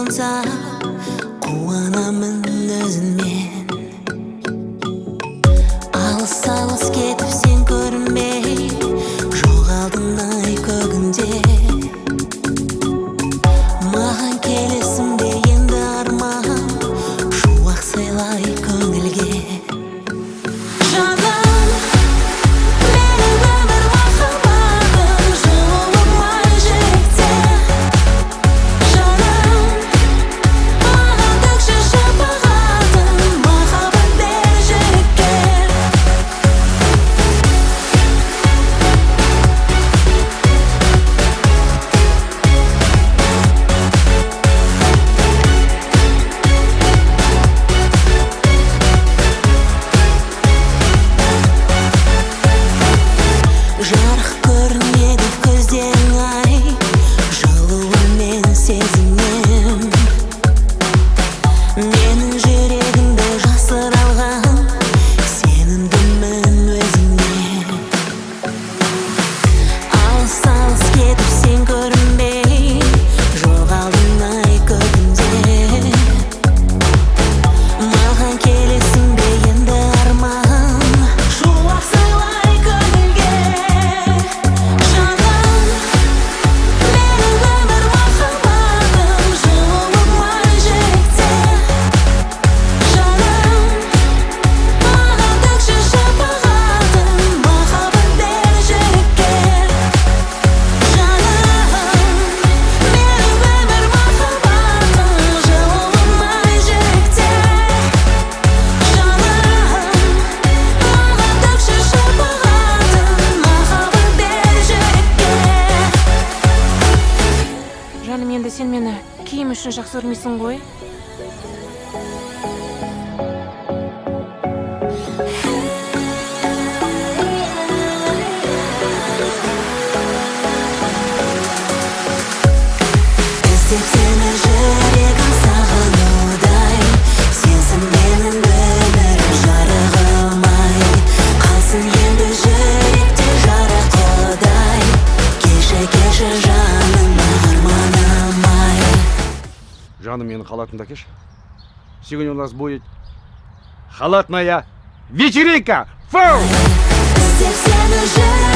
болса қуанамын өзіңмен. Алыс кетіп сен көрінбей жоғалдың ай көгінде. Маған келесің бе енді арман, шуақ сыйлай көңілге. Жарық көрінеді көзден ай, жылуымен сезімнен. Менің жүрегімді жасыра алған сенімдімін өзіңнен. Алыс кетіп сен көрінбей жоғалдың ай көгінде. Маған келесің бе енді арман, шуақ сыйлай көңілге. Жаным, енді сен мені киім үшін жақсы көрмейсің ғой? Іздеп сені жүрегім сағынудай, сенсің менің өмірім жарығым-ай. Қалсын енді жүректе жарық одай, кеші жаным арманым-ай. Жаным, мені халатында кеш. Сегодня у нас будет халатная вечеринка. Фу! Іздеп сені